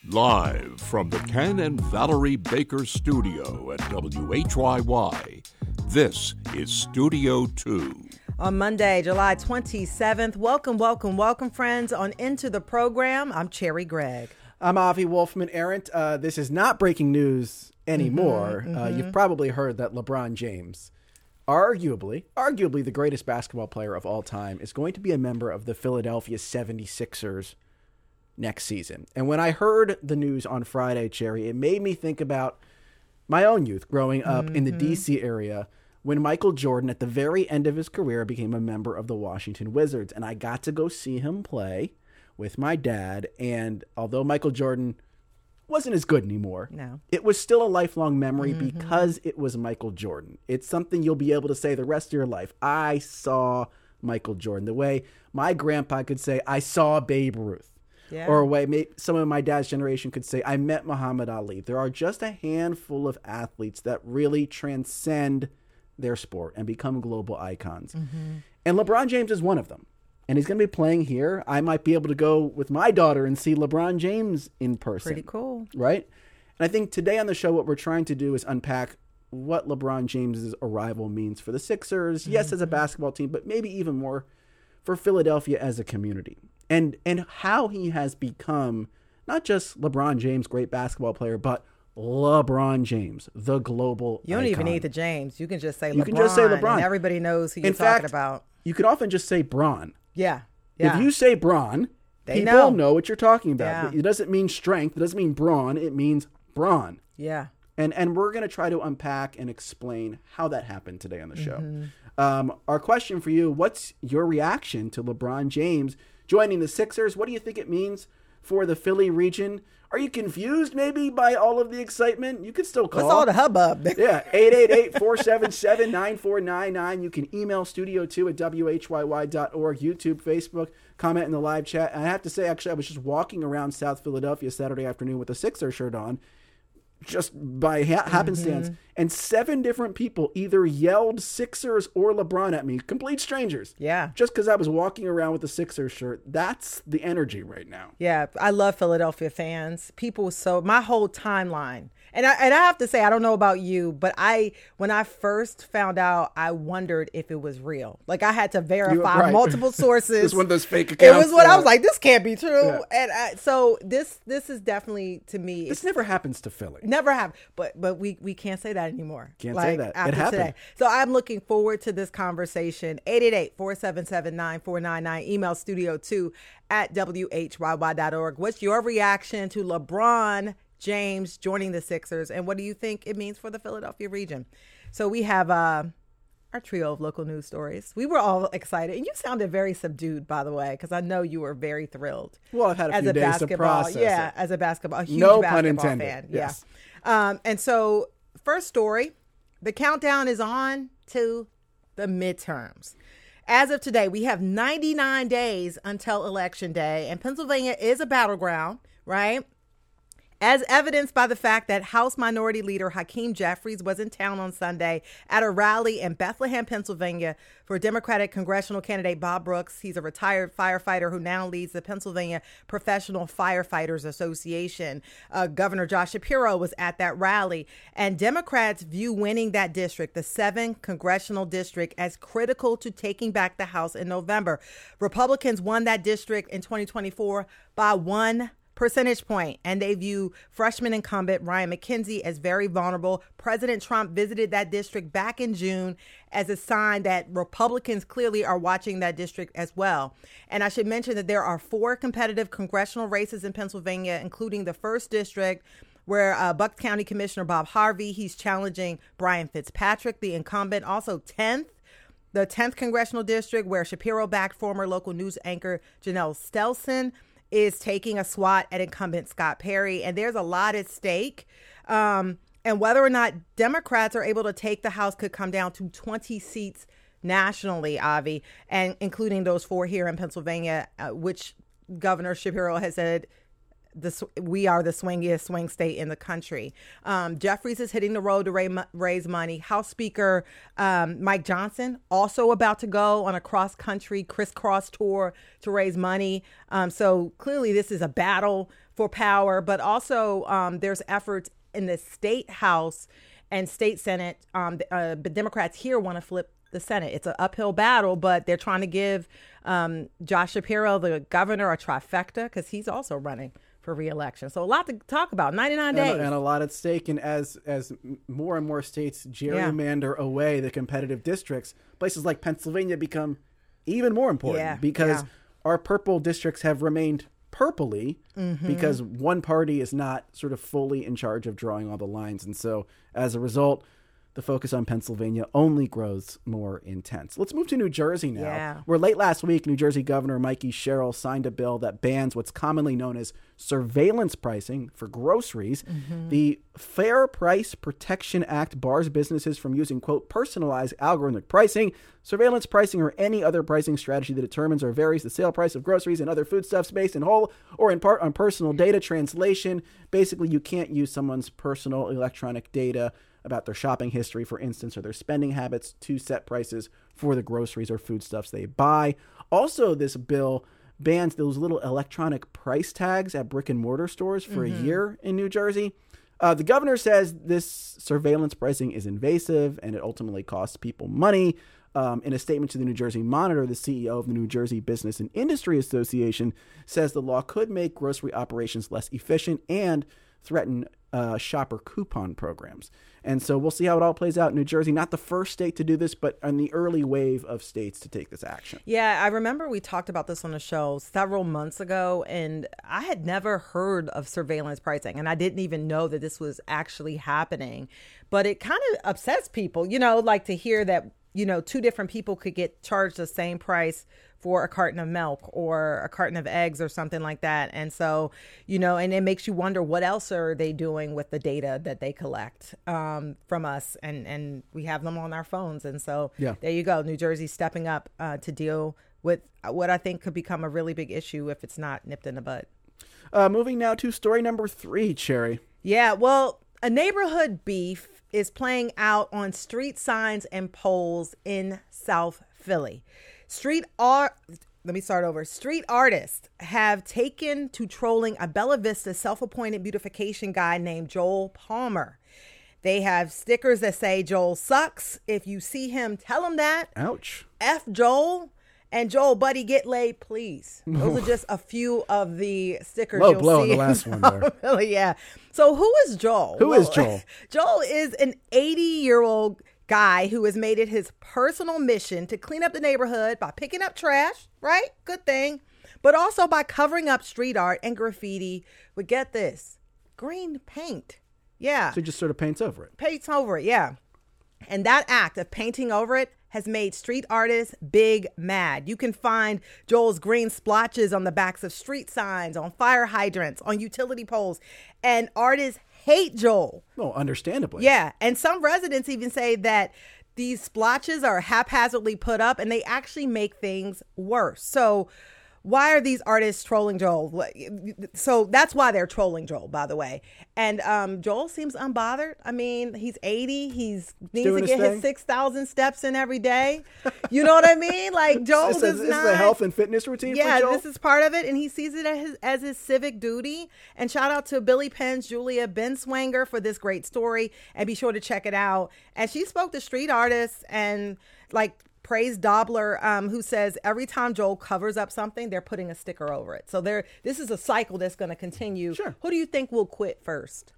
Live from the Ken and Valerie Baker studio at WHYY, this is Studio 2. On Monday, July 27th, welcome, friends, on Into the Program. I'm Cherry Gregg. I'm Avi Wolfman-Arent. This is not breaking news anymore. You've probably heard that LeBron James, arguably the greatest basketball player of all time, is going to be a member of the Philadelphia 76ers next season. And when I heard the news on Friday, Cherry, it made me think about my own youth growing up in the D.C. area when Michael Jordan, at the very end of his career, became a member of the Washington Wizards. And I got to go see him play with my dad. And although Michael Jordan wasn't as good anymore, it was still a lifelong memory because it was Michael Jordan. It's something you'll be able to say the rest of your life. I saw Michael Jordan. The way my grandpa could say, I saw Babe Ruth. Yeah. Or a way some of my dad's generation could say, I met Muhammad Ali. There are just a handful of athletes that really transcend their sport and become global icons. And LeBron James is one of them. And he's going to be playing here. I might be able to go with my daughter and see LeBron James in person. Pretty cool. Right? And I think today on the show, what we're trying to do is unpack what LeBron James's arrival means for the Sixers. Yes, as a basketball team, but maybe even more for Philadelphia as a community. And how he has become not just LeBron James, great basketball player, but LeBron James, the global You don't icon. even need the James. You can just say LeBron. You can just say LeBron. And everybody knows who you're talking about. You could often just say Bron. Yeah. If you say Bron, people know what you're talking about. It doesn't mean strength. It doesn't mean brawn. It means Bron. Yeah. And we're going to try to unpack and explain how that happened today on the show. Our question for you, what's your reaction to LeBron James joining the Sixers? What do you think it means for the Philly region? Are you confused maybe by all of the excitement? You can still call. What's all the hubbub? Yeah, 888-477-9499. You can email studio2@whyy.org, YouTube, Facebook, comment in the live chat. And I have to say, actually, I was just walking around South Philadelphia Saturday afternoon with a Sixers shirt on, just by happenstance, and 7 different people either yelled Sixers or LeBron at me, complete strangers. Yeah. Just because I was walking around with a Sixers shirt. That's the energy right now. Yeah, I love Philadelphia fans. My whole timeline. And I have to say, I don't know about you, but when I first found out, I wondered if it was real. Like, I had to verify multiple sources. It was one of those fake accounts. It was what I was like, this can't be true. Yeah. And so this is definitely, to me, this never happens to Philly. Never happened. But we can't say that anymore. Can't say that. It happened today. So I'm looking forward to this conversation. 888-477-9499. Email studio2@whyy.org. What's your reaction to LeBron James joining the Sixers, and what do you think it means for the Philadelphia region? So we have our trio of local news stories. We were all excited, and you sounded very subdued, by the way, because I know you were very thrilled. Well, I've had a few days to process it. As a huge pun basketball intended. fan. Yes. Yeah. And so, first story, the countdown is on to the midterms. As of today, we have 99 days until Election Day, and Pennsylvania is a battleground, right? As evidenced by the fact that House Minority Leader Hakeem Jeffries was in town on Sunday at a rally in Bethlehem, Pennsylvania for Democratic congressional candidate Bob Brooks. He's a retired firefighter who now leads the Pennsylvania Professional Firefighters Association. Governor Josh Shapiro was at that rally, and Democrats view winning that district, the 7th congressional district, as critical to taking back the House in November. Republicans won that district in 2024 by 1 percentage point, and they view freshman incumbent Ryan McKenzie as very vulnerable. President Trump visited that district back in June as a sign that Republicans clearly are watching that district as well. And I should mention that there are 4 competitive congressional races in Pennsylvania, including the 1st district, where Bucks County Commissioner Bob Harvey, he's challenging Brian Fitzpatrick, the incumbent. Also the 10th congressional district, where Shapiro-backed former local news anchor Janelle Stelson is taking a swat at incumbent Scott Perry. And there's a lot at stake. And whether or not Democrats are able to take the House could come down to 20 seats nationally, Avi, and including those 4 here in Pennsylvania, which Governor Shapiro has said we are the swingiest swing state in the country. Jeffries is hitting the road to raise money. House Speaker Mike Johnson also about to go on a cross-country crisscross tour to raise money. So clearly this is a battle for power, but also there's efforts in the state House and state Senate. The Democrats here want to flip the Senate. It's an uphill battle, but they're trying to give Josh Shapiro, the governor, a trifecta because he's also running for re-election. So a lot to talk about. 99 days. And a lot at stake. And as more and more states gerrymander away the competitive districts, places like Pennsylvania become even more important because our purple districts have remained purpley because one party is not sort of fully in charge of drawing all the lines. And so as a result, the focus on Pennsylvania only grows more intense. Let's move to New Jersey now, where late last week, New Jersey Governor Mikey Sherrill signed a bill that bans what's commonly known as surveillance pricing for groceries. The Fair Price Protection Act bars businesses from using, quote, personalized algorithmic pricing, surveillance pricing, or any other pricing strategy that determines or varies the sale price of groceries and other foodstuffs based in whole or in part on personal data. Translation, basically, you can't use someone's personal electronic data about their shopping history, for instance, or their spending habits to set prices for the groceries or foodstuffs they buy. Also, this bill bans those little electronic price tags at brick and mortar stores for a year in New Jersey. The governor says this surveillance pricing is invasive and it ultimately costs people money. In a statement to the New Jersey Monitor, the CEO of the New Jersey Business and Industry Association says the law could make grocery operations less efficient and threaten shopper coupon programs. And so we'll see how it all plays out in New Jersey. Not the first state to do this, but on the early wave of states to take this action. Yeah, I remember we talked about this on the show several months ago, and I had never heard of surveillance pricing, and I didn't even know that this was actually happening. But it kind of upsets people, like to hear that, two different people could get charged the same price for a carton of milk or a carton of eggs or something like that. And so, and it makes you wonder what else are they doing with the data that they collect from us. And we have them on our phones. And so there you go. New Jersey stepping up to deal with what I think could become a really big issue if it's not nipped in the bud. Moving now to story number 3, Cherry. Yeah, well, a neighborhood beef is playing out on street signs and poles in South Philly. Street artists have taken to trolling a Bella Vista self-appointed beautification guy named Joel Palmer. They have stickers that say Joel sucks. If you see him, tell him that. Ouch. F Joel. And Joel, buddy, get laid, please. Those are just a few of the stickers Low you'll blow see. on the last one there. Really, yeah. So who is Joel? Who is Joel? Joel is an 80-year-old guy who has made it his personal mission to clean up the neighborhood by picking up trash, right? Good thing. But also by covering up street art and graffiti with, get this, green paint. Yeah. So he just sort of paints over it. Paints over it, yeah. And that act of painting over it has made street artists big mad. You can find Joel's green splotches on the backs of street signs, on fire hydrants, on utility poles. And artists hate Joel. Well, understandably. Yeah. And some residents even say that these splotches are haphazardly put up and they actually make things worse. So why are these artists trolling Joel? So that's why they're trolling Joel, by the way. And Joel seems unbothered. I mean, he's 80. He needs to get his 6,000 steps in every day. You know what I mean? Like, Joel does not. This is a health and fitness routine for Joel? Yeah, this is part of it. And he sees it as his civic duty. And shout out to Billy Penn's Julia Benswanger for this great story. And be sure to check it out. And she spoke to street artists and praise Dobler, who says every time Joel covers up something, they're putting a sticker over it. So this is a cycle that's going to continue. Sure. Who do you think will quit first?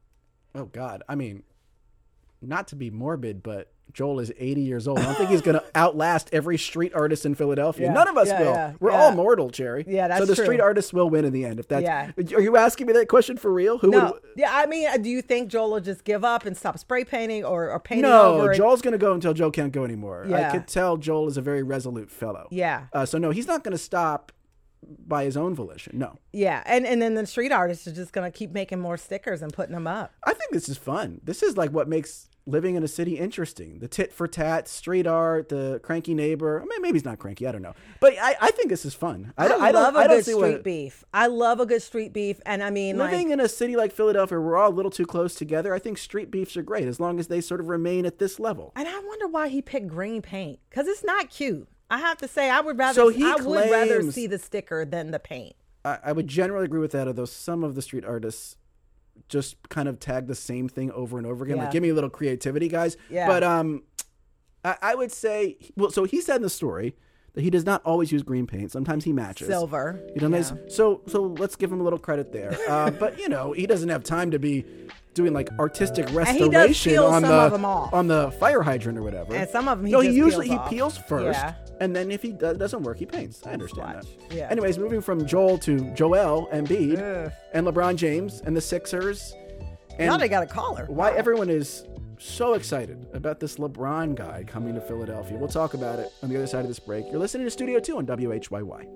Oh, God. I mean, not to be morbid, but Joel is 80 years old. I don't think he's going to outlast every street artist in Philadelphia. Yeah, None of us will. Yeah, We're all mortal, Cherry. Yeah, that's true. So the true. street artists will win in the end. If that's, Are you asking me that question for real? Yeah, I mean, do you think Joel will just give up and stop spray painting or painting over? No, Joel's going to go until Joel can't go anymore. Yeah. I could tell Joel is a very resolute fellow. Yeah. So no, he's not going to stop by his own volition. No. Yeah. And then the street artists are just going to keep making more stickers and putting them up. I think this is fun. This is like what makes living in a city interesting. The tit for tat, street art, the cranky neighbor. I mean, maybe he's not cranky. I don't know. But I think this is fun. I love a good street beef. I love a good street beef. And I mean, living in a city like Philadelphia, we're all a little too close together. I think street beefs are great as long as they sort of remain at this level. And I wonder why he picked green paint, because it's not cute. I have to say, I would rather see the sticker than the paint. I would generally agree with that, although some of the street artists just kind of tag the same thing over and over again. Like, give me a little creativity, guys. Yeah. But I would say, well, so he said in the story that he does not always use green paint. Sometimes he matches silver. So let's give him a little credit there. But he doesn't have time to be doing like artistic restoration on the fire hydrant or whatever. And some of them he peels first. Yeah. And then if he doesn't work, he paints. I understand that. Yeah. Anyways, moving from Joel to Joel Embiid and LeBron James and the Sixers. And now they got a caller. Why everyone is so excited about this LeBron guy coming to Philadelphia. We'll talk about it on the other side of this break. You're listening to Studio 2 on WHYY.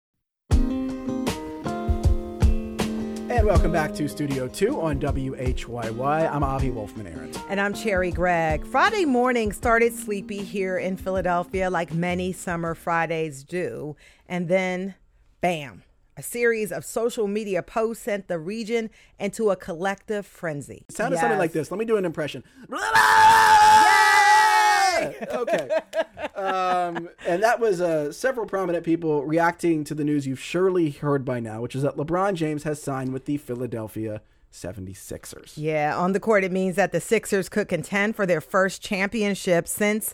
And welcome back to Studio 2 on WHYY. I'm Avi Wolfman-Arent. And I'm Cherry Gregg. Friday morning started sleepy here in Philadelphia, like many summer Fridays do. And then, bam, a series of social media posts sent the region into a collective frenzy. It sounded something like this. Let me do an impression. Okay. And that was several prominent people reacting to the news you've surely heard by now, which is that LeBron James has signed with the Philadelphia 76ers. Yeah, on the court, it means that the Sixers could contend for their first championship since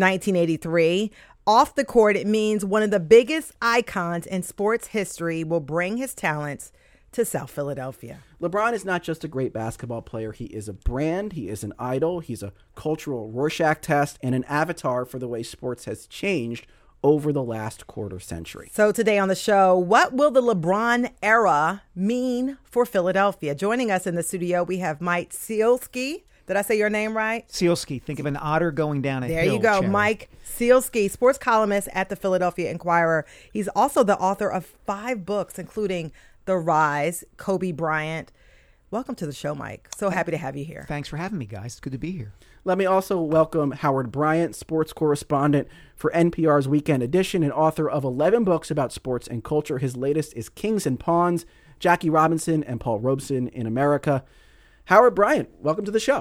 1983. Off the court, it means one of the biggest icons in sports history will bring his talents to South Philadelphia. LeBron is not just a great basketball player. He is a brand. He is an idol. He's a cultural Rorschach test and an avatar for the way sports has changed over the last quarter century. So today on the show, what will the LeBron era mean for Philadelphia? Joining us in the studio, we have Mike Sielski. Did I say your name right? Sielski. Think of an otter going down a hill. There you go. Cherry. Mike Sielski, sports columnist at the Philadelphia Inquirer. He's also the author of 5 books, including The Rise, Kobe Bryant. Welcome to the show, Mike. So happy to have you here. Thanks for having me, guys. It's good to be here. Let me also welcome Howard Bryant, sports correspondent for NPR's Weekend Edition and author of 11 books about sports and culture. His latest is Kings and Pawns, Jackie Robinson and Paul Robeson in America. Howard Bryant, welcome to the show.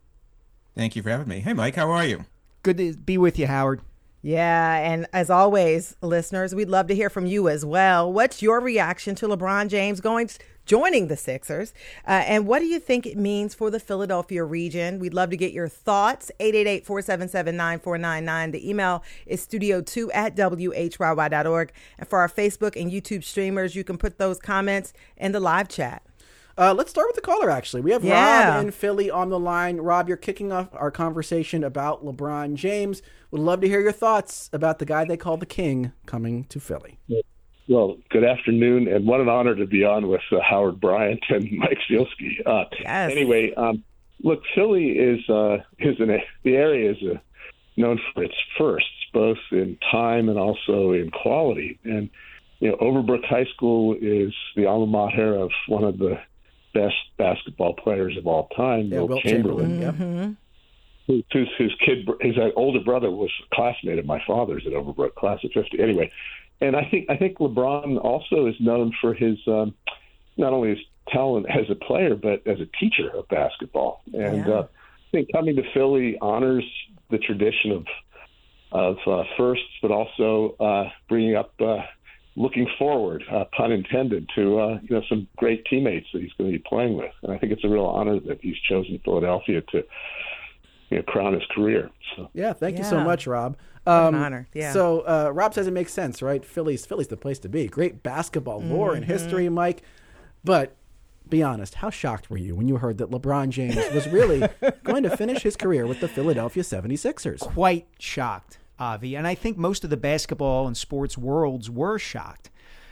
Thank you for having me. Hey, Mike, how are you? Good to be with you, Howard. Yeah, and as always, listeners, we'd love to hear from you as well. What's your reaction to LeBron James joining the Sixers? And what do you think it means for the Philadelphia region? We'd love to get your thoughts. 888-477-9499. The email is studio2@whyy.org. And for our Facebook and YouTube streamers, you can put those comments in the live chat. Let's start with the caller, actually. We have Rob in Philly on the line. Rob, you're kicking off our conversation about LeBron James. Would love to hear your thoughts about the guy they call the King coming to Philly. Well, good afternoon, and what an honor to be on with Howard Bryant and Mike Sielski. Yes. Anyway, look, Philly the area is known for its firsts, both in time and also in quality. And, Overbrook High School is the alma mater of one of the best basketball players of all time, Wilt Chamberlain. Mm-hmm. His older brother was a classmate of my father's at Overbrook, class of 50. Anyway, and I think LeBron also is known for his not only his talent as a player, but as a teacher of basketball. And I think coming to Philly honors the tradition of firsts, but also bringing up. Looking forward, pun intended, to some great teammates that he's going to be playing with, and I think it's a real honor that he's chosen Philadelphia to crown his career. So. Yeah, thank you so much, Rob. An honor. Yeah. So Rob says it makes sense, right? Philly's the place to be. Great basketball lore and history, Mike. But be honest, how shocked were you when you heard that LeBron James was really going to finish his career with the Philadelphia 76ers? Quite shocked, Avi. And I think most of the basketball and sports worlds were shocked,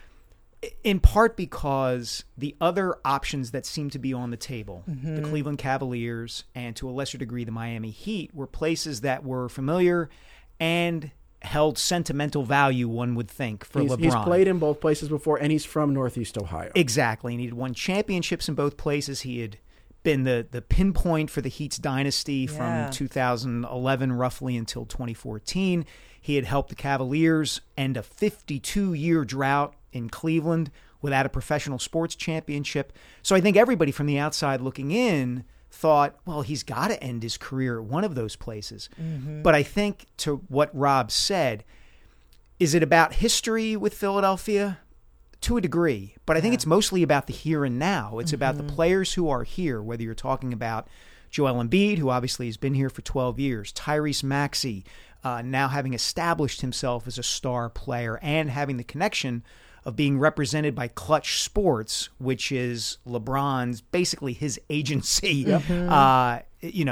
in part because the other options that seemed to be on the table, the Cleveland Cavaliers and to a lesser degree the Miami Heat, were places that were familiar and held sentimental value, one would think, for LeBron. He's played in both places before, and he's from Northeast Ohio. Exactly. And he had won championships in both places. He had been the pinpoint for the Heat's dynasty from 2011 roughly until 2014. He had helped the Cavaliers end a 52-year drought in Cleveland without a professional sports championship. So I think everybody from the outside looking in thought, well, he's got to end his career at one of those places. But I think to what Rob said, is it about history with Philadelphia? To a degree, but I think it's mostly about the here and now. It's about the players who are here, whether you're talking about Joel Embiid, who obviously has been here for 12 years, Tyrese Maxey, now having established himself as a star player and having the connection of being represented by Clutch Sports, which is LeBron's, basically his agency, throughout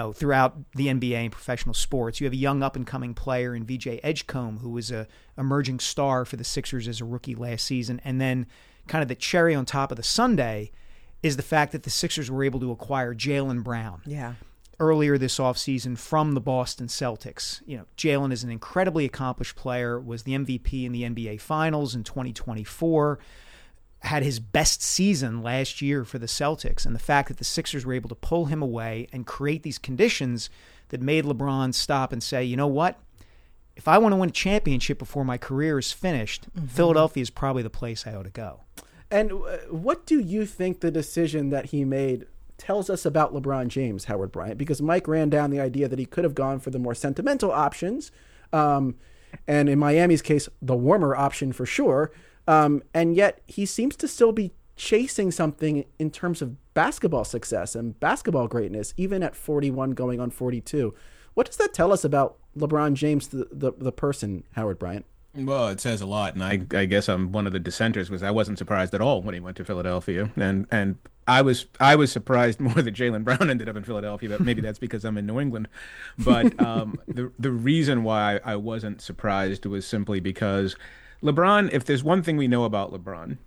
the NBA and professional sports. You have a young up-and-coming player in VJ Edgecombe, who was a emerging star for the Sixers as a rookie last season. And then kind of the cherry on top of the sundae is the fact that the Sixers were able to acquire Jaylen Brown earlier this offseason from the Boston Celtics. Jaylen is an incredibly accomplished player, was the MVP in the NBA Finals in 2024, had his best season last year for the Celtics. And the fact that the Sixers were able to pull him away and create these conditions that made LeBron stop and say, you know what? If I want to win a championship before my career is finished, Philadelphia is probably the place I ought to go. And what do you think the decision that he made tells us about LeBron James, Howard Bryant? Because Mike ran down the idea that he could have gone for the more sentimental options. And in Miami's case, the warmer option for sure. And yet he seems to still be chasing something in terms of basketball success and basketball greatness, even at 41 going on 42. What does that tell us about LeBron James, the person, Howard Bryant? Well, it says a lot, and I guess I'm one of the dissenters, because I wasn't surprised at all when he went to Philadelphia, and I was surprised more that Jaylen Brown ended up in Philadelphia, but maybe that's because I'm in New England. But the reason why I wasn't surprised was simply because LeBron, if there's one thing we know about LeBron,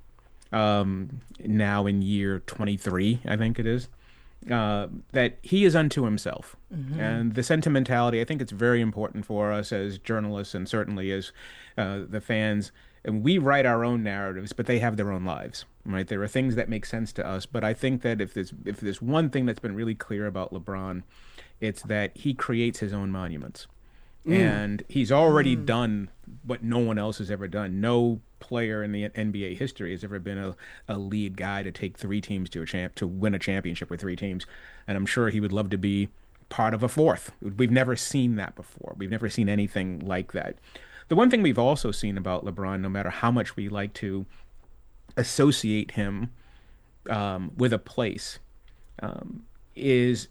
now in year 23, I think it is, that he is unto himself. And the sentimentality, I think it's very important for us as journalists and certainly as the fans. And we write our own narratives, but they have their own lives, right? There are things that make sense to us. But I think that if there's one thing that's been really clear about LeBron, it's that he creates his own monuments. And he's already done what no one else has ever done. No player in the NBA history has ever been a lead guy to take three teams to win a championship with three teams. And I'm sure he would love to be part of a fourth. We've never seen that before. We've never seen anything like that. The one thing we've also seen about LeBron, no matter how much we like to associate him with a place, is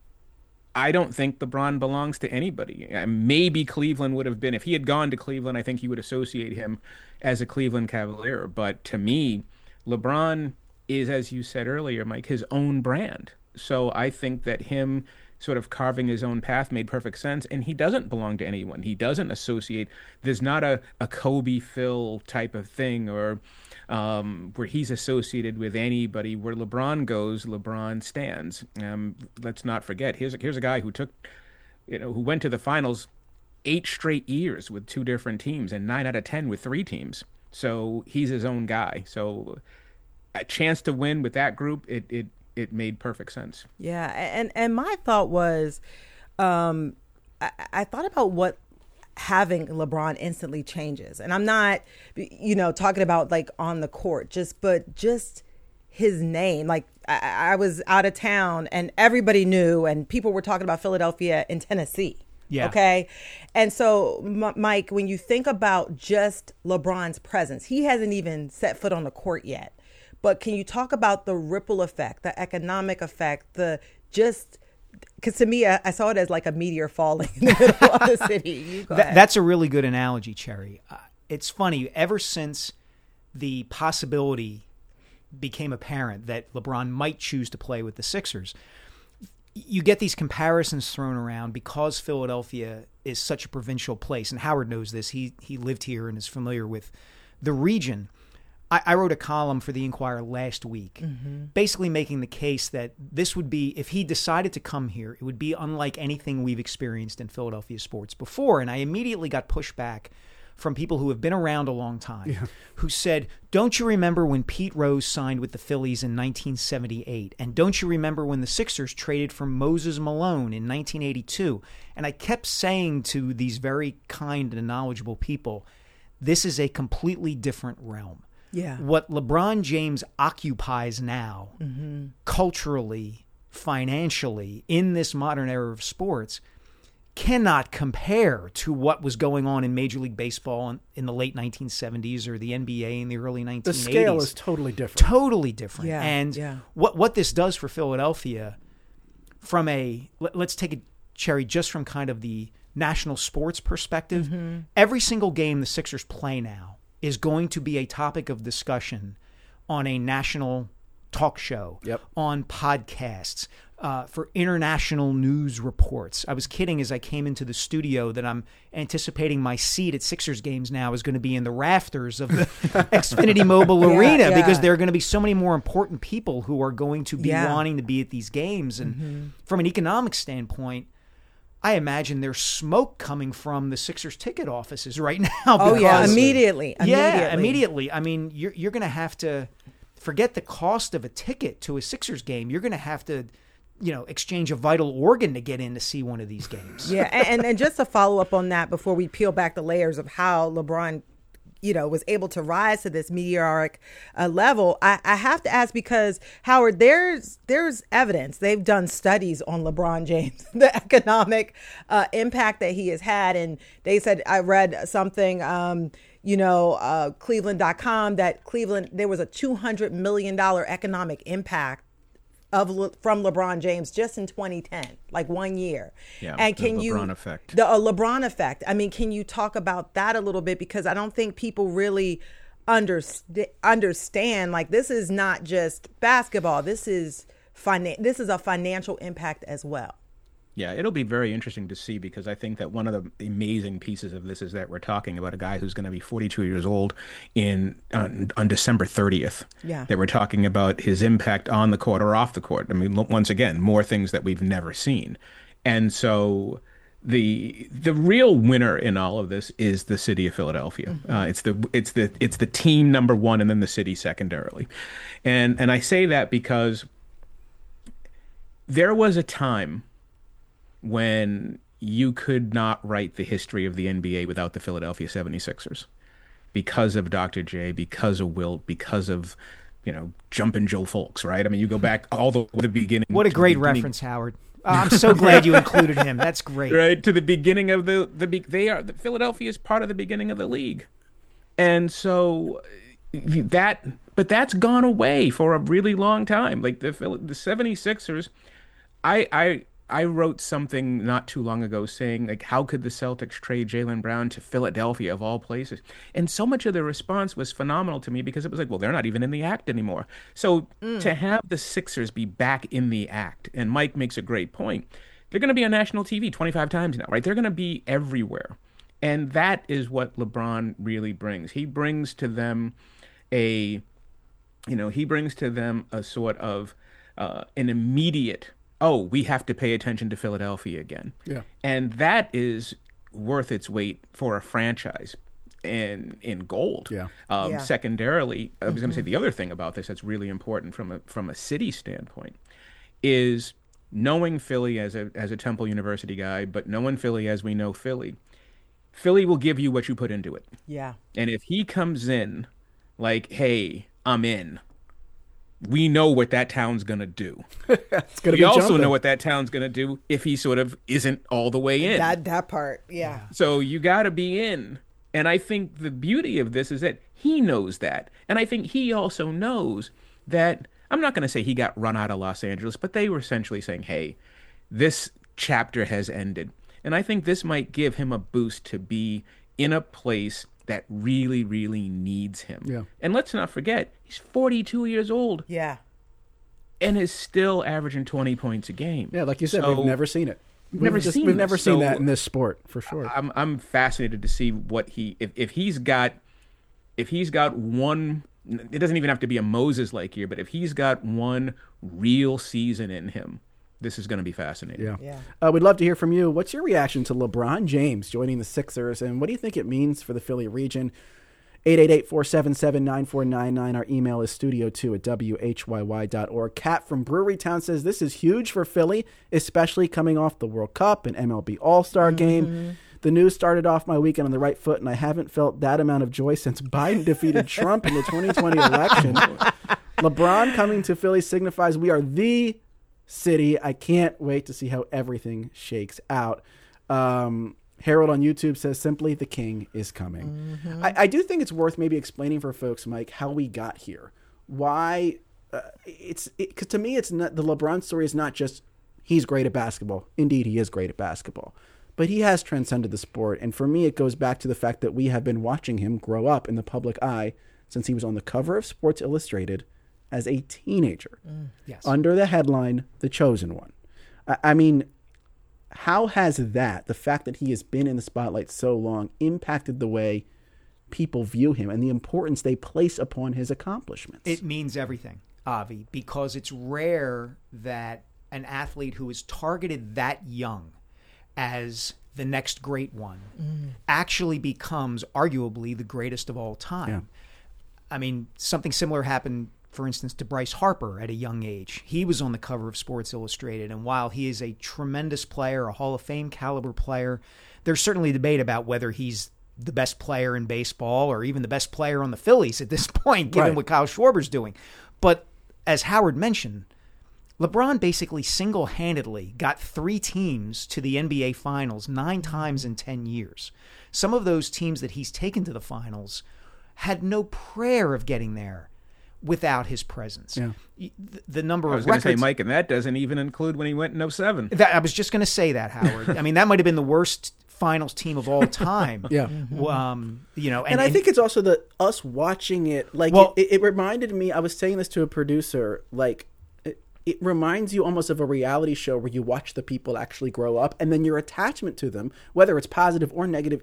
I don't think LeBron belongs to anybody. Maybe Cleveland would have been, if he had gone to Cleveland, I think he would associate him as a Cleveland Cavalier. But to me, LeBron is, as you said earlier, Mike, his own brand. So I think that him sort of carving his own path made perfect sense. And he doesn't belong to anyone. He doesn't associate. There's not a Kobe Phil type of thing, or where he's associated with anybody. Where LeBron goes, LeBron stands. Let's not forget. Here's a guy who who went to the finals 8 straight years with 2 different teams, and 9 out of 10 with 3 teams. So he's his own guy. So a chance to win with that group, it made perfect sense. Yeah, and my thought was, I thought about what having LeBron instantly changes. And I'm not, talking about like on the court, but just his name. Like I was out of town and everybody knew, and people were talking about Philadelphia in Tennessee. Yeah. Okay. And so, Mike, when you think about just LeBron's presence, he hasn't even set foot on the court yet. But can you talk about the ripple effect, the economic effect, because to me, I saw it as like a meteor falling in the middle of the city. That's a really good analogy, Cherry. It's funny, ever since the possibility became apparent that LeBron might choose to play with the Sixers, you get these comparisons thrown around because Philadelphia is such a provincial place. And Howard knows this. He lived here and is familiar with the region. I wrote a column for the Inquirer last week, basically making the case that this would be, if he decided to come here, it would be unlike anything we've experienced in Philadelphia sports before. And I immediately got pushback from people who have been around a long time, who said, don't you remember when Pete Rose signed with the Phillies in 1978? And don't you remember when the Sixers traded for Moses Malone in 1982? And I kept saying to these very kind and knowledgeable people, this is a completely different realm. Yeah. What LeBron James occupies now, culturally, financially, in this modern era of sports, cannot compare to what was going on in Major League Baseball in the late 1970s or the NBA in the early 1980s. The scale is totally different. Totally different. Yeah, And yeah. what this does for Philadelphia, from let's take a cherry just from kind of the national sports perspective, every single game the Sixers play now is going to be a topic of discussion on a national talk show, on podcasts, for international news reports. I was kidding as I came into the studio that I'm anticipating my seat at Sixers games now is going to be in the rafters of the Xfinity Mobile Arena because there are going to be so many more important people who are going to be wanting to be at these games. And from an economic standpoint, I imagine there's smoke coming from the Sixers ticket offices right now. Oh, yeah, because- immediately. Yeah, immediately. I mean, you're going to have to forget the cost of a ticket to a Sixers game. You're going to have to, exchange a vital organ to get in to see one of these games. Yeah, and just to follow up on that before we peel back the layers of how LeBron, was able to rise to this meteoric level, I have to ask because, Howard, there's evidence. They've done studies on LeBron James, the economic impact that he has had. And they said, I read something, Cleveland.com, that Cleveland, there was a $200 million economic impact from LeBron James just in 2010, like 1 year. Yeah, and the can LeBron effect. The LeBron effect. I mean, can you talk about that a little bit? Because I don't think people really understand. Like, this is not just basketball. This is a financial impact as well. Yeah, it'll be very interesting to see because I think that one of the amazing pieces of this is that we're talking about a guy who's going to be 42 years old on December 30th. Yeah. That we're talking about his impact on the court or off the court. I mean, once again, more things that we've never seen. And so the real winner in all of this is the city of Philadelphia. It's the team number one and then the city secondarily. And I say that because there was a time when you could not write the history of the NBA without the Philadelphia 76ers because of Dr. J, because of Wilt, because of, Jumpin' Joe Fulks, right? I mean, you go back all the beginning. What a great reference, Howard. I'm so glad you included him. That's great. Right, to the beginning of Philadelphia is part of the beginning of the league. And so but that's gone away for a really long time. Like the 76ers, I wrote something not too long ago saying, like, how could the Celtics trade Jaylen Brown to Philadelphia of all places? And so much of the response was phenomenal to me because it was like, well, they're not even in the act anymore. So to have the Sixers be back in the act, and Mike makes a great point, they're going to be on national TV 25 times now, right? They're going to be everywhere. And that is what LeBron really brings. He brings to them a sort of an immediate, we have to pay attention to Philadelphia again. Yeah. And that is worth its weight for a franchise in gold. Yeah. Secondarily, I was going to say the other thing about this that's really important from a city standpoint is knowing Philly as a Temple University guy, but knowing Philly as we know Philly will give you what you put into it. Yeah. And if he comes in like, hey, I'm in, we know what that town's going to do. We also know what that town's going to do if he sort of isn't all the way in. That part, yeah. So you got to be in. And I think the beauty of this is that he knows that. And I think he also knows that, I'm not going to say he got run out of Los Angeles, but they were essentially saying, hey, this chapter has ended. And I think this might give him a boost to be in a place that really, really needs him. Yeah. And let's not forget, he's 42 years old. Yeah. And is still averaging 20 points a game. Yeah, like you said, we've never seen it. We've never seen So that in this sport, for sure. I'm fascinated to see what if he's got one, it doesn't even have to be a Moses-like year, but if he's got one real season in him this is going to be fascinating. Yeah. We'd love to hear from you. What's your reaction to LeBron James joining the Sixers, and what do you think it means for the Philly region? 888-477-9499. Our email is studio2@whyy.org. Kat from Brewery Town says, this is huge for Philly, especially coming off the World Cup and MLB All-Star game. The news started off my weekend on the right foot, and I haven't felt that amount of joy since Biden defeated Trump in the 2020 election. LeBron coming to Philly signifies we are the city. I can't wait to see how everything shakes out. Harold on YouTube says simply, the king is coming. I do think it's worth maybe explaining for folks, Mike, how we got here. Why because to me, it's not, the LeBron story is not just he's great at basketball. Indeed, he is great at basketball. But he has transcended the sport. And for me, it goes back to the fact that we have been watching him grow up in the public eye since he was on the cover of Sports Illustrated as a teenager. Yes. Under the headline, The Chosen One. I mean, how has that, the fact that he has been in the spotlight so long, impacted the way people view him and the importance they place upon his accomplishments? It means everything, Avi, because it's rare that an athlete who is targeted that young as the next great one actually becomes arguably the greatest of all time. Yeah. I mean, something similar happened, for instance, to Bryce Harper at a young age. He was on the cover of Sports Illustrated, and while he is a tremendous player, a Hall of Fame caliber player, there's certainly debate about whether he's the best player in baseball or even the best player on the Phillies at this point, given what Kyle Schwarber's doing. But as Howard mentioned, LeBron basically single-handedly got 3 teams to the NBA Finals 9 times in 10 years. Some of those teams that he's taken to the finals had no prayer of getting there without his presence. Yeah. The number I was of going to records... say, Mike, and that doesn't even include when he went in 07. I was just going to say that, Howard. I mean, that might have been the worst finals team of all time. Yeah. You know, and I think it's also us watching it, like, Well- it reminded me, I was saying this to a producer, like, it reminds you almost of a reality show where you watch the people actually grow up, and then your attachment to them, whether it's positive or negative,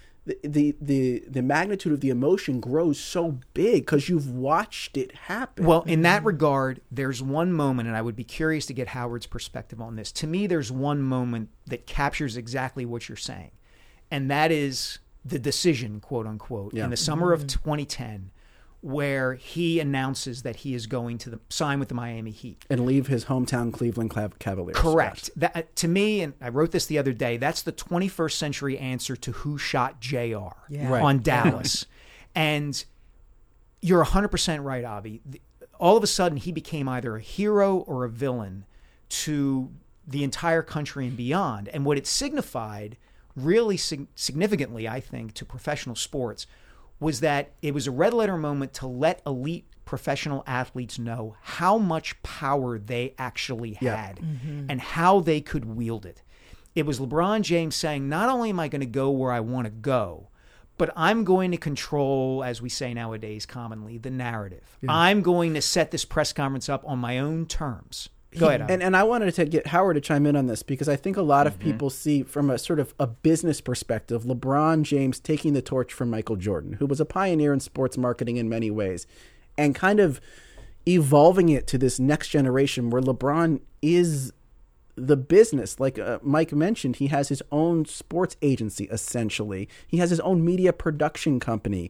the magnitude of the emotion grows so big because you've watched it happen. Well, in that regard, there's one moment, and I would be curious to get Howard's perspective on this. To me, there's one moment that captures exactly what you're saying, and that is the decision, quote unquote, in the summer of 2010, where he announces that he is going to sign with the Miami Heat. And leave his hometown Cleveland Cavaliers. Correct. That, to me, and I wrote this the other day, that's the 21st century answer to Who Shot JR on Dallas. And you're 100% right, Avi. All of a sudden, he became either a hero or a villain to the entire country and beyond. And what it signified really significantly, I think, to professional sports was that it was a red letter moment to let elite professional athletes know how much power they actually had and how they could wield it. It was LeBron James saying, not only am I going to go where I want to go, but I'm going to control, as we say nowadays commonly, the narrative. I'm going to set this press conference up on my own terms. Go ahead. And I wanted to get Howard to chime in on this because I think a lot of people see from a sort of a business perspective, LeBron James taking the torch from Michael Jordan, who was a pioneer in sports marketing in many ways, and kind of evolving it to this next generation where LeBron is the business. Like Mike mentioned, he has his own sports agency, essentially. He has his own media production company.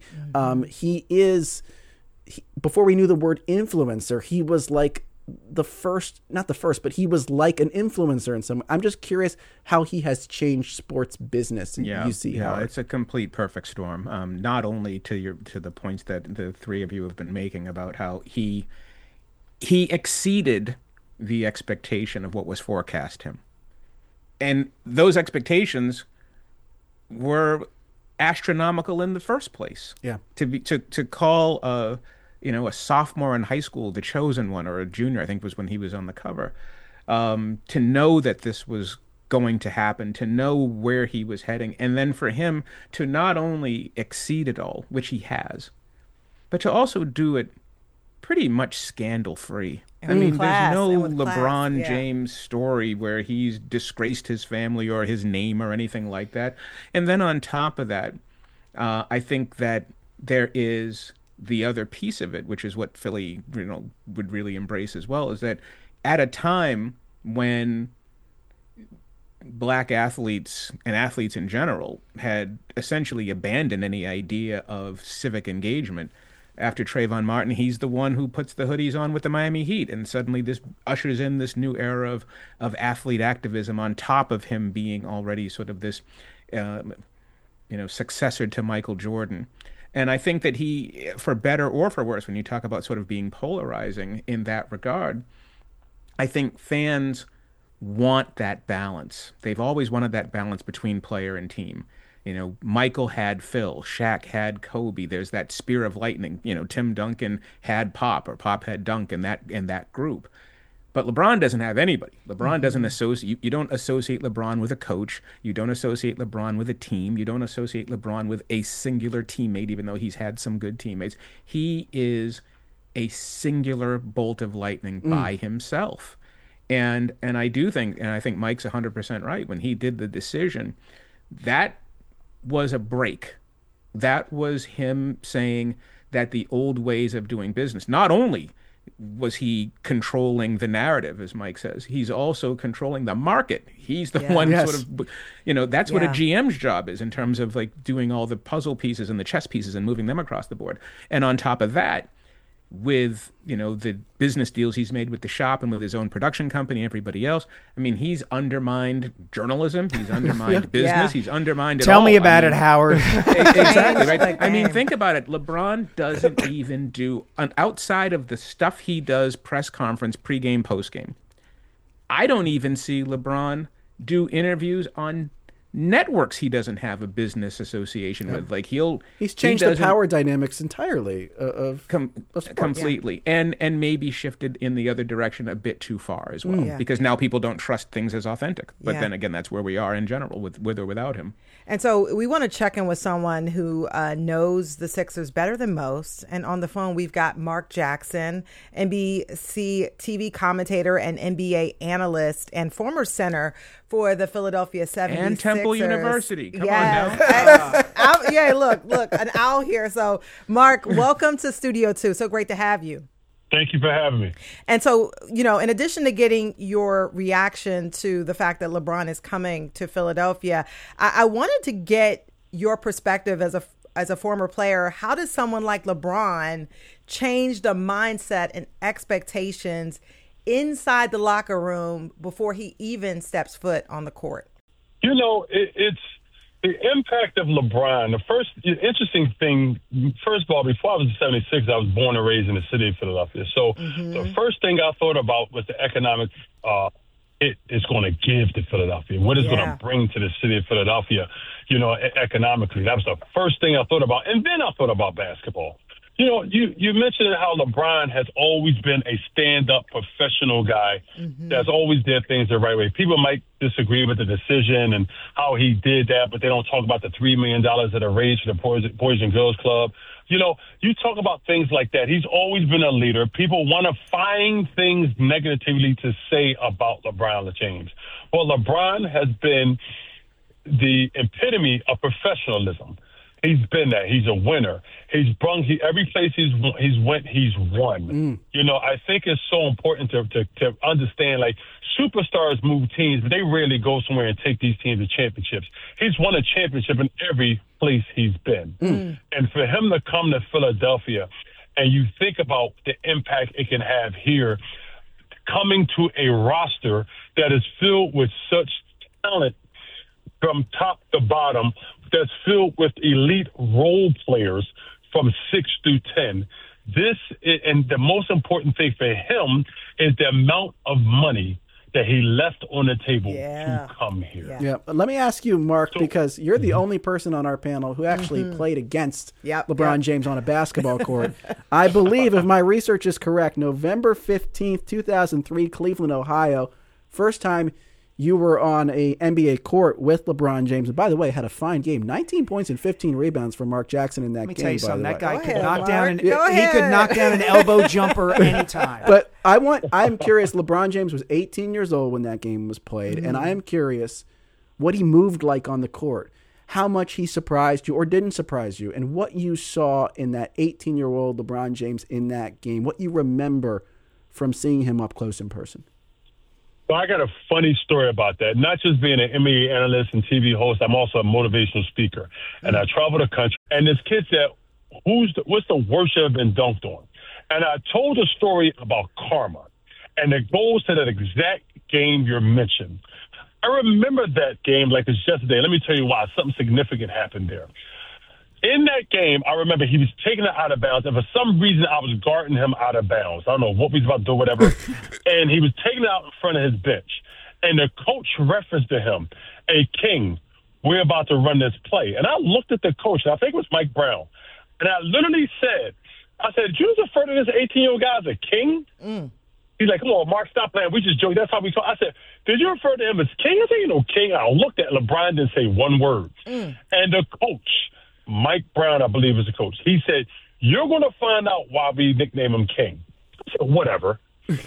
Before we knew the word influencer, he was like not the first, but he was like an influencer in some way. I'm just curious how he has changed sports business. You see how it's a complete perfect storm. Not only to the points that the three of you have been making about how he exceeded the expectation of what was forecast him, and those expectations were astronomical in the first place. Yeah, to call a sophomore in high school the chosen one, or a junior, I think was when he was on the cover, to know that this was going to happen, to know where he was heading, and then for him to not only exceed it all, which he has, but to also do it pretty much scandal-free. I mean, there's no LeBron James story where he's disgraced his family or his name or anything like that. And then on top of that, I think that there is the other piece of it, which is what Philly, would really embrace as well, is that at a time when black athletes and athletes in general had essentially abandoned any idea of civic engagement. After Trayvon Martin, he's the one who puts the hoodies on with the Miami Heat, and suddenly this ushers in this new era of athlete activism on top of him being already sort of this, successor to Michael Jordan. And I think that he, for better or for worse, when you talk about sort of being polarizing in that regard, I think fans want that balance. They've always wanted that balance between player and team. Michael had Phil, Shaq had Kobe. There's that spear of lightning. Tim Duncan had Pop, or Pop had Dunk in that group. But LeBron doesn't have anybody. LeBron doesn't associate. You don't associate LeBron with a coach. You don't associate LeBron with a team. You don't associate LeBron with a singular teammate, even though he's had some good teammates. He is a singular bolt of lightning by himself. And I do think, and I think Mike's 100% right, when he did the decision, that was a break. That was him saying that the old ways of doing business, not only was he controlling the narrative, as Mike says, he's also controlling the market. He's the one sort of, that's what a GM's job is in terms of like doing all the puzzle pieces and the chess pieces and moving them across the board. And on top of that, with the business deals he's made with the shop and with his own production company and everybody else, I mean, he's undermined journalism, he's undermined business, he's undermined it all. Tell me about it, Howard. Exactly, right? I mean, think about it. LeBron doesn't even do, outside of the stuff he does, press conference, pregame, postgame, I don't even see LeBron do interviews on networks he doesn't have a business association with. Like he's changed the power dynamics entirely of completely, and maybe shifted in the other direction a bit too far as well, because now people don't trust things as authentic. But then again, that's where we are in general, with or without him. And so we want to check in with someone who knows the Sixers better than most. And on the phone, we've got Mark Jackson, NBC TV commentator and NBA analyst and former center for the Philadelphia 76ers. And Temple University. Come on now. Look, an owl here. So, Mark, welcome to Studio 2. So great to have you. Thank you for having me. And so, in addition to getting your reaction to the fact that LeBron is coming to Philadelphia, I wanted to get your perspective as a former player. How does someone like LeBron change the mindset and expectations inside the locker room before he even steps foot on the court? It's the impact of LeBron. The first interesting thing, first of all, before I was in 76, I was born and raised in the city of Philadelphia. So the first thing I thought about was the economic it is going to give to Philadelphia. What it's going to bring to the city of Philadelphia, economically. That was the first thing I thought about. And then I thought about basketball. You mentioned how LeBron has always been a stand-up professional guy that's always did things the right way. People might disagree with the decision and how he did that, but they don't talk about the $3 million that are raised for the Boys and Girls Club. You talk about things like that. He's always been a leader. People want to find things negatively to say about LeBron James. Well, LeBron has been the epitome of professionalism. He's been that. He's a winner. He's brung every place he's went. He's won. I think it's so important to understand. Like, superstars move teams, but they rarely go somewhere and take these teams to championships. He's won a championship in every place he's been, and for him to come to Philadelphia, and you think about the impact it can have here, coming to a roster that is filled with such talent from top to bottom, that's filled with elite role players from 6 through 10. And the most important thing for him is the amount of money that he left on the table to come here. Yeah. Let me ask you, Mark, because you're the only person on our panel who actually played against LeBron James on a basketball court. I believe, if my research is correct, November 15th, 2003, Cleveland, Ohio, first time you were on a NBA court with LeBron James. And by the way, had a fine game. 19 points and 15 rebounds for Mark Jackson in that game. Let me tell you something. That guy could knock down an elbow jumper anytime. But I'm curious. LeBron James was 18 years old when that game was played. And I am curious what he moved like on the court. How much he surprised you or didn't surprise you. And what you saw in that 18-year-old LeBron James in that game. What you remember from seeing him up close in person. So I got a funny story about that. Not just being an NBA analyst and TV host, I'm also a motivational speaker. And I travel the country. And this kid said, what's the worst you ever been dunked on? And I told a story about karma. And it goes to that exact game you're mentioning. I remember that game like it's yesterday. Let me tell you why. Something significant happened there. In that game, I remember he was taking it out of bounds, and for some reason, I was guarding him out of bounds. I don't know what we was about to do, whatever. And he was taking it out in front of his bench. And the coach referenced to him, "Hey, King, we're about to run this play." And I looked at the coach, and I think it was Mike Brown. And I literally said, "Did you just refer to this 18-year-old guy as a king?" He's like, "Come on, Mark, stop playing. We just joke. That's how we call." I said, "Did you refer to him as king?" I said, "You know, king." I looked at LeBron, didn't say one word. And the coach, Mike Brown, I believe is the coach, he said, "You're going to find out why we nickname him King." I said, "Whatever."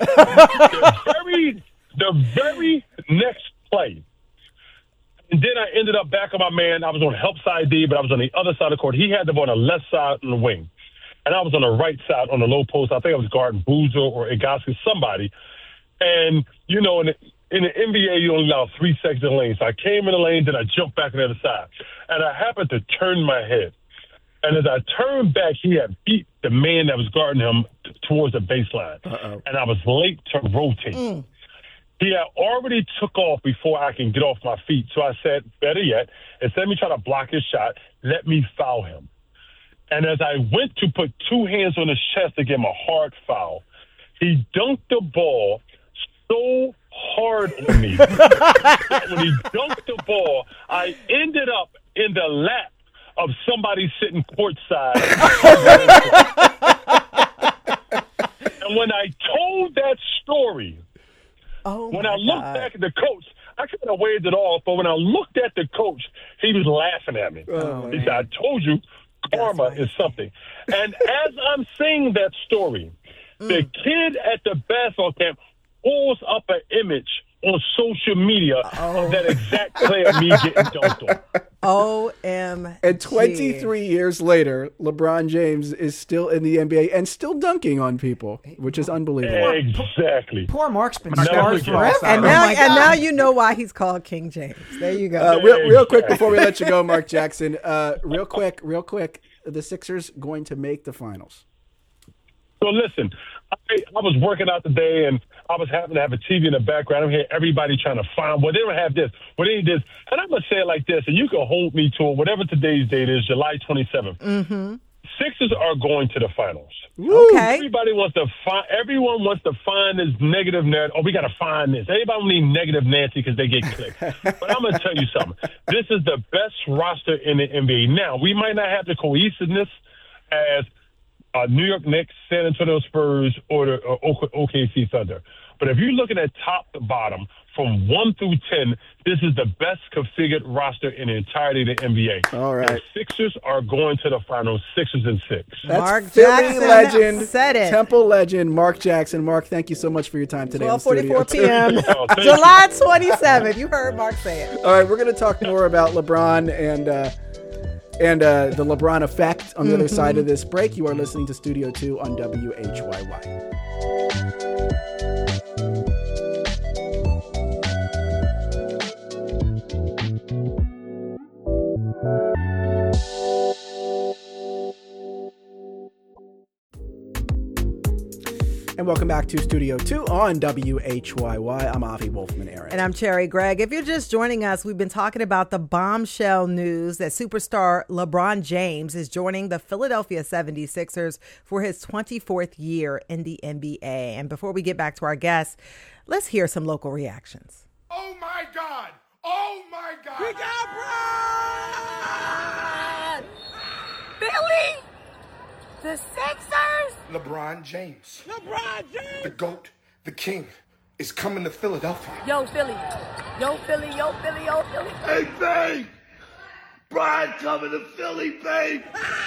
The very next play, and then I ended up back on my man. I was on help side D, but I was on the other side of the court. He had the ball on the left side on the wing, and I was on the right side on the low post. I think I was guarding Boozer or Igosky, somebody. And, you know, in the NBA, you only allow 3 seconds in the lane. So I came in the lane, then I jumped back on the other side. And I happened to turn my head. And as I turned back, he had beat the man that was guarding him towards the baseline. And I was late to rotate. He had already took off before I can get off my feet. So I said, better yet, instead of me trying to block his shot, let me foul him. And as I went to put 2 hands on his chest to give him a hard foul, he dunked the ball so hard on me. When he dunked the ball, I ended up in the lap of somebody sitting courtside. And when I told that story, when I looked back at the coach, I kind of waved it off, but when I looked at the coach, he was laughing at me. He said, "I told you, karma is something." And as I'm saying that story, the kid at the basketball camp pulls up an image on social media of that exact player me getting dunked on. OMG. And 23 years later, LeBron James is still in the NBA and still dunking on people, which is unbelievable. Exactly. Poor Mark's been Never scarred forget. forever. And Oh my God. now you know why he's called King James. There you go. Real quick before we let you go, Mark Jackson, real quick, the Sixers going to make the finals. So listen, I was working out today, and I was having to have a TV in the background. I'm hearing everybody trying to find, well, they don't have this, well, they need this. And I'm going to say it like this, and you can hold me to it, whatever today's date is, July 27th. Sixers are going to the finals. Okay. Everybody wants to find. Everyone wants to find this negative narrative. Oh, we got to find this. Everybody don't need negative Nancy because they get clicked. But I'm going to tell you something. This is the best roster in the NBA. Now, we might not have the cohesiveness as New York Knicks, San Antonio Spurs, or the OKC Thunder. But if you're looking at top to bottom, from 1 through 10, this is the best configured roster in the entirety of the NBA. All right. The Sixers are going to the finals, 6 and 6. That's Mark Philly Jackson legend, said it. Temple legend, Mark Jackson. Mark, thank you so much for your time today. 12:44 Studio p.m. Oh, thank you. July 27th. You heard Mark say it. All right, we're going to talk more about LeBron and the LeBron effect on the other side of this break. You are listening to Studio 2 on WHYY. And welcome back to Studio 2 on WHYY. I'm Avi Wolfman Aaron. And I'm Cherry Gregg. If you're just joining us, we've been talking about the bombshell news that superstar LeBron James is joining the Philadelphia 76ers for his 24th year in the NBA. And before we get back to our guests, let's hear some local reactions. Oh my God! Oh my God! We got Brad! Billy! The Sixers? LeBron James. The GOAT, the king, is coming to Philadelphia. Yo, Philly. Yo, Philly. Yo, Philly. Yo, Philly. Hey, babe! Brian coming to Philly, babe!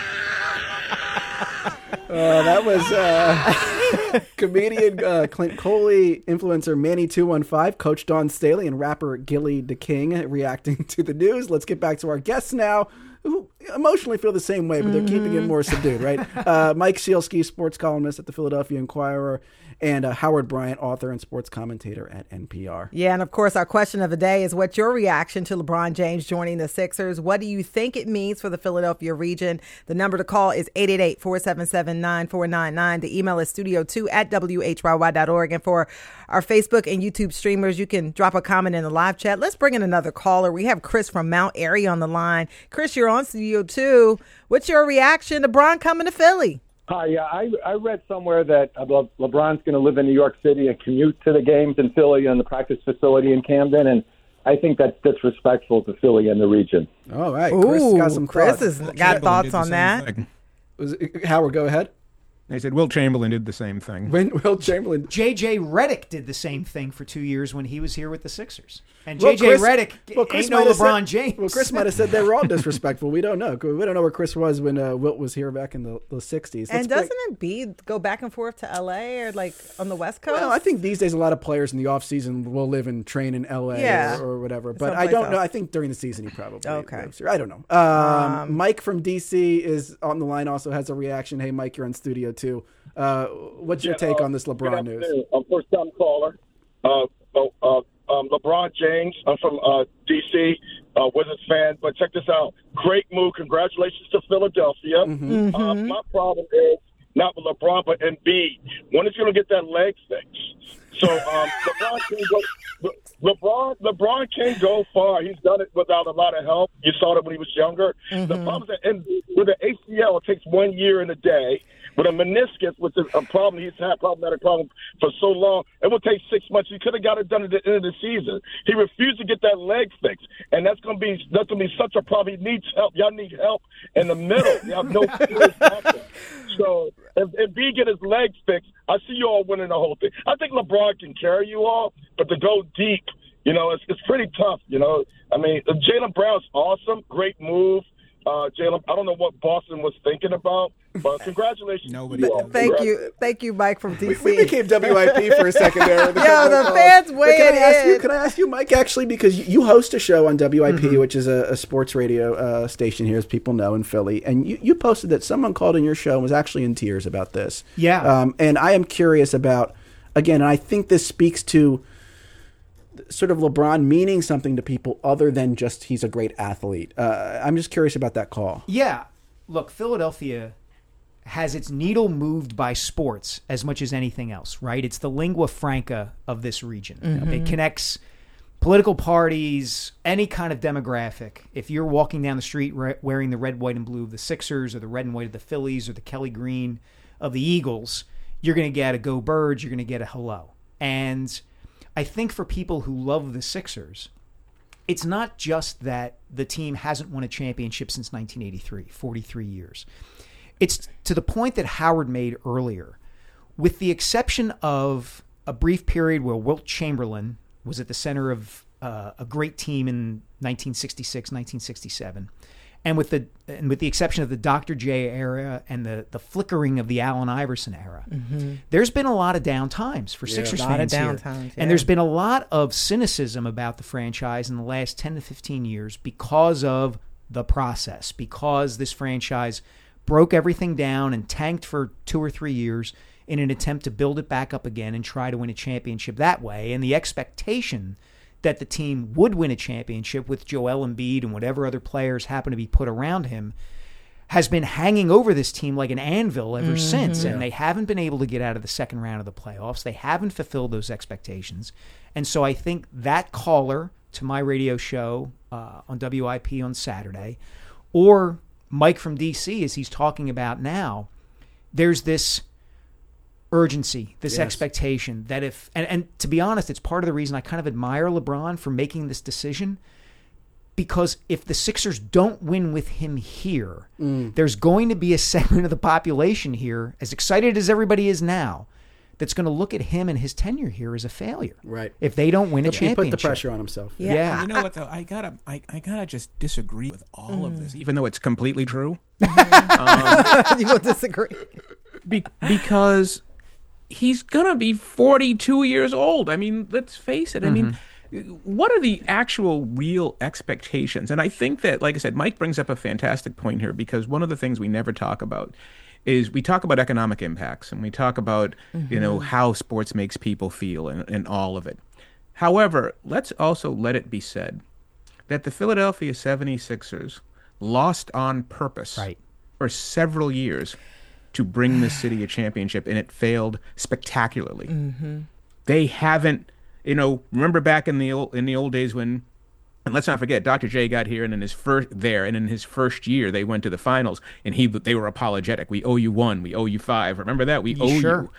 That was comedian Clint Coley, influencer Manny215, Coach Don Staley, and rapper Gilly the King reacting to the news. Let's get back to our guests now, who emotionally feel the same way, but they're keeping it more subdued, right? Mike Sielski, sports columnist at the Philadelphia Inquirer, and Howard Bryant, author and sports commentator at NPR. Yeah, and of course, our question of the day is, what's your reaction to LeBron James joining the Sixers? What do you think it means for the Philadelphia region? The number to call is 888-477-9499. The email is studio2@whyy.org. And for our Facebook and YouTube streamers, you can drop a comment in the live chat. Let's bring in another caller. We have Chris from Mount Airy on the line. Chris, you're on Studio 2. What's your reaction to LeBron coming to Philly? Hi, yeah, I read somewhere that LeBron's going to live in New York City and commute to the games in Philly and the practice facility in Camden, and I think that's disrespectful to Philly and the region. All right, Chris got some Chris thoughts. has got thoughts on that. Howard, go ahead. They said Wilt Chamberlain did the same thing. Wilt Chamberlain. J.J. Redick did the same thing for 2 years when he was here with the Sixers. And Well, J.J. Chris- Redick Chris ain't no might have LeBron said- James. Well, Chris might have said they were all disrespectful. We don't know. We don't know where Chris was when Wilt was here back in the 60s. And doesn't Embiid go back and forth to L.A. or like on the West Coast? Well, I think these days a lot of players in the offseason will live and train in L.A. or whatever. But I Someplace don't know. else. I think during the season he probably Okay. lives here. I don't know. Mike from D.C. is on the line, also has a reaction. Hey, Mike, you're on Studio 2. What's your take on this LeBron news? I'm first-time caller. LeBron James. I'm from D.C., Wizards fan. But check this out. Great move. Congratulations to Philadelphia. My problem is not with LeBron, but Embiid. When is he going to get that leg fixed? So LeBron can go far. He's done it without a lot of help. You saw that when he was younger. The problem is that with the ACL, it takes 1 year and a day. With a meniscus, which is a problem he's had, problematic problem for so long, it would take 6 months. He could have got it done at the end of the season. He refused to get that leg fixed, and that's gonna be such a problem. He needs help. Y'all need help in the middle. You have no serious offense. So if B get his legs fixed, I see you all winning the whole thing. I think LeBron can carry you all, but to go deep, it's pretty tough. I mean, Jaylen Brown's awesome, great move. Jaylen, I don't know what Boston was thinking about, but congratulations. Nobody. Thank you, Mike from DC. We became WIP for a second there. Yeah, the fans weighed in. Can I ask you, Mike, actually, because you host a show on WIP, which is a sports radio station here, as people know, in Philly, and you posted that someone called in your show and was actually in tears about this. Yeah. And I am curious about, again, and I think this speaks to sort of LeBron meaning something to people other than just he's a great athlete. I'm just curious about that call. Yeah. Look, Philadelphia has its needle moved by sports as much as anything else, right? It's the lingua franca of this region. It connects political parties, any kind of demographic. If you're walking down the street wearing the red, white, and blue of the Sixers, or the red and white of the Phillies, or the Kelly green of the Eagles, you're going to get a Go Birds, you're going to get a hello. And I think for people who love the Sixers, it's not just that the team hasn't won a championship since 1983, 43 years. It's to the point that Howard made earlier. With the exception of a brief period where Wilt Chamberlain was at the center of a great team in 1966, 1967, and with the exception of the Dr. J era and the flickering of the Allen Iverson era, there's been a lot of down times for Sixers fans here. And there's been a lot of cynicism about the franchise in the last 10 to 15 years because of the process, because this franchise broke everything down and tanked for 2 or 3 years in an attempt to build it back up again and try to win a championship that way. And the expectation that the team would win a championship with Joel Embiid and whatever other players happen to be put around him has been hanging over this team like an anvil ever since. And they haven't been able to get out of the second round of the playoffs. They haven't fulfilled those expectations. And so I think that caller to my radio show on WIP on Saturday, or Mike from DC, as he's talking about now, there's this urgency, this expectation that if, and to be honest, it's part of the reason I kind of admire LeBron for making this decision, because if the Sixers don't win with him here, there's going to be a segment of the population here, as excited as everybody is now, that's going to look at him and his tenure here as a failure. Right. If they don't win a championship. He put the pressure on himself. Yeah. You know what, though? I gotta just disagree with all of this, even though it's completely true. You will disagree. Because he's going to be 42 years old. I mean, let's face it. I mean, what are the actual real expectations? And I think that, like I said, Mike brings up a fantastic point here, because one of the things we never talk about is we talk about economic impacts and we talk about, how sports makes people feel and all of it. However, let's also let it be said that the Philadelphia 76ers lost on purpose for several years to bring the city a championship, and it failed spectacularly. They haven't, remember back in the old days when, and let's not forget, Dr. J got here, and in his first year, they went to the finals, and they were apologetic. We owe you 1, we owe you 5. Remember that? We owe you.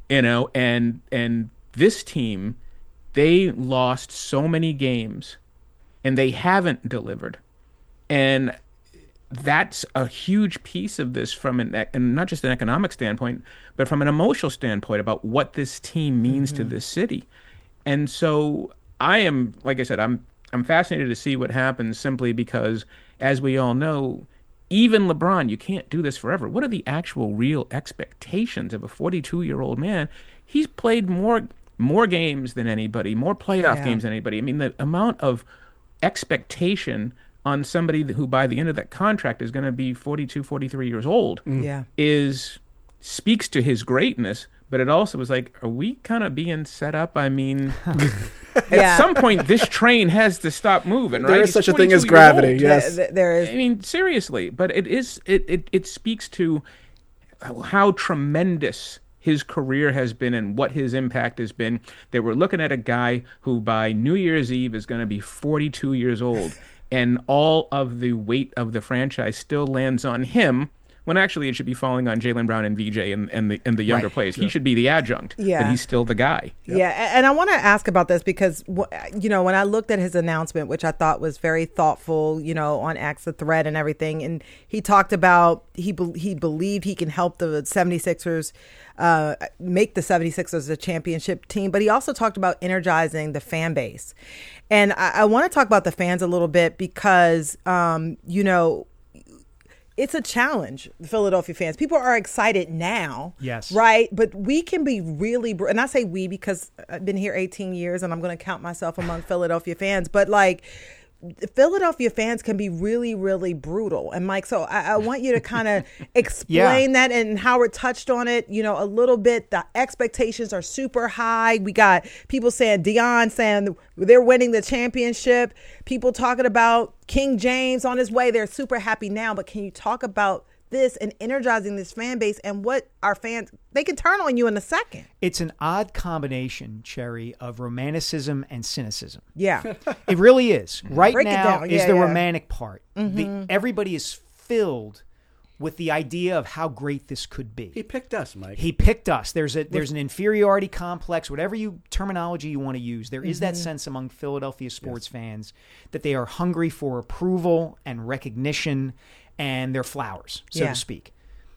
And this team, they lost so many games, and they haven't delivered, and that's a huge piece of this and not just an economic standpoint, but from an emotional standpoint about what this team means to this city. And so I am, like I said, I'm fascinated to see what happens, simply because, as we all know, even LeBron, you can't do this forever. What are the actual real expectations of a 42-year-old man? He's played more games than anybody, more playoff games than anybody. I mean, the amount of expectation on somebody who by the end of that contract is going to be 42, 43 years old speaks to his greatness, but it also was like, are we kind of being set up? I mean, at some point, this train has to stop moving, right? There is such a thing as gravity, yes. There is. I mean, seriously, but it speaks to how tremendous his career has been and what his impact has been, that we're looking at a guy who by New Year's Eve is going to be 42 years old. And all of the weight of the franchise still lands on him, when actually it should be falling on Jaylen Brown and VJ and the younger players. He should be the adjunct, but he's still the guy. Yeah, and I want to ask about this because, when I looked at his announcement, which I thought was very thoughtful, on X, the thread and everything, and he talked about he believed he can help the 76ers make the 76ers a championship team, but he also talked about energizing the fan base. And I want to talk about the fans a little bit because, it's a challenge, the Philadelphia fans. People are excited now. Yes. Right? But we can be really, and I say we because I've been here 18 years and I'm going to count myself among Philadelphia fans. But Philadelphia fans can be really, really brutal. And Mike, so I want you to kind of explain that, and Howard touched on it, a little bit. The expectations are super high. We got people saying, Deion saying they're winning the championship. People talking about King James on his way. They're super happy now. But can you talk about this and energizing this fan base and what our fans, they can turn on you in a second? It's an odd combination, Cherry, of romanticism and cynicism. Yeah. It really is. Right Break now it down. is the romantic part. Everybody is filled with the idea of how great this could be. He picked us, Mike. He picked us. There's an inferiority complex, whatever terminology you want to use. There is that sense among Philadelphia sports fans that they are hungry for approval and recognition and their flowers, so to speak.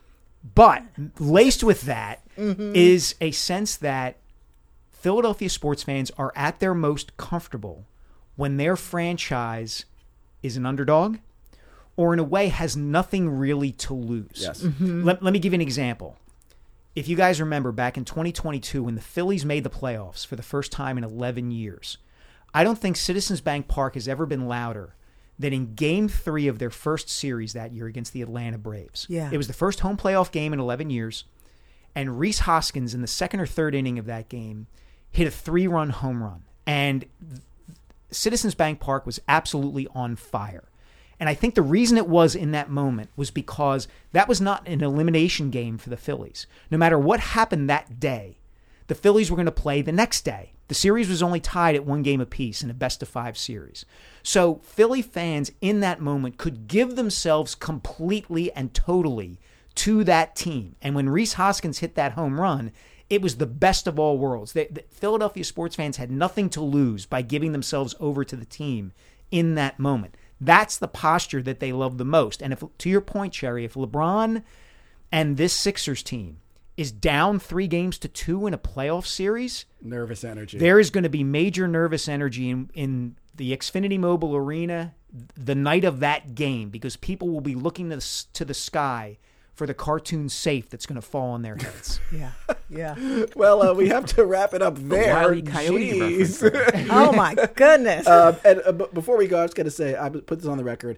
But laced with that is a sense that Philadelphia sports fans are at their most comfortable when their franchise is an underdog or in a way has nothing really to lose. Yes. Let me give you an example. If you guys remember back in 2022 when the Phillies made the playoffs for the first time in 11 years, I don't think Citizens Bank Park has ever been louder than in Game 3 of their first series that year against the Atlanta Braves. Yeah. It was the first home playoff game in 11 years, and Rhys Hoskins in the second or third inning of that game hit a 3-run home run. And Citizens Bank Park was absolutely on fire. And I think the reason it was in that moment was because that was not an elimination game for the Phillies. No matter what happened that day, the Phillies were going to play the next day. The series was only tied at 1 game apiece in a best-of-5 series. So Philly fans in that moment could give themselves completely and totally to that team. And when Rhys Hoskins hit that home run, it was the best of all worlds. The Philadelphia sports fans had nothing to lose by giving themselves over to the team in that moment. That's the posture that they love the most. And if, to your point, Cherry, if LeBron and this Sixers team is down 3-2 in a playoff series, nervous energy. There is going to be major nervous energy in the Xfinity Mobile Arena the night of that game, because people will be looking to the sky for the cartoon safe that's going to fall on their heads. Yeah. Well, we have to wrap it up there. Wile E. Coyote reference. Oh my goodness. And before we go, I was going to say, I put this on the record.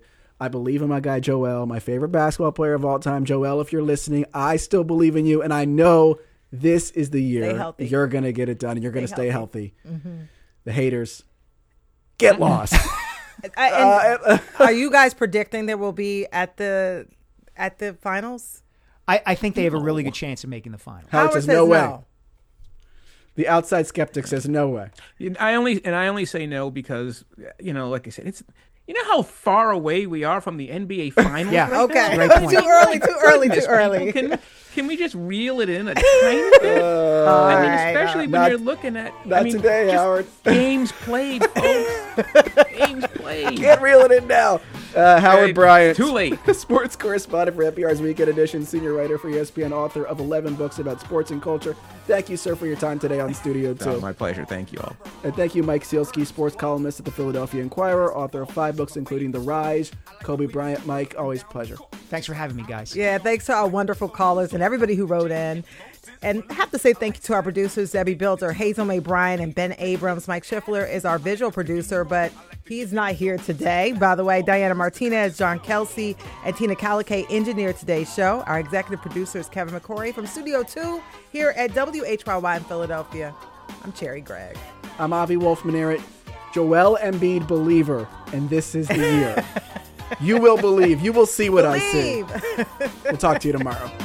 I believe in my guy Joel, my favorite basketball player of all time. Joel, if you're listening, I still believe in you, and I know this is the year you're going to get it done, and you're going to stay healthy. Mm-hmm. The haters, get lost. Are you guys predicting there will be at the finals? I think they have a really good chance of making the final. Howard says no way. The outside skeptic says no way. I only say no because, like I said, it's. You know how far away we are from the NBA Finals? Yeah, right okay. now? Too early. Can we just reel it in a tiny bit? Especially when you're looking at today, Howard. Games played, folks. Games played. Can't reel it in now. Howard Bryant, too late. Sports correspondent for NPR's Weekend Edition, senior writer for ESPN, author of 11 books about sports and culture. Thank you, sir, for your time today on Studio 2. Oh, my pleasure. Thank you all. And thank you, Mike Sealski, sports columnist at the Philadelphia Inquirer, author of 5 books, including The Rise, Kobe Bryant. Mike, always a pleasure. Thanks for having me, guys. Yeah, thanks to our wonderful callers and everybody who wrote in. And I have to say thank you to our producers, Debbie Bilter, Hazel May Bryan, and Ben Abrams. Mike Schiffler is our visual producer, but he's not here today. By the way, Diana Martinez, John Kelsey, and Tina Calicay engineered today's show. Our executive producer is Kevin McCory from Studio 2 here at WHYY in Philadelphia. I'm Cherry Gregg. I'm Avi Wolf-Minnaert, Joel Embiid believer, and this is the year. You will believe. You will see what I see. We'll talk to you tomorrow.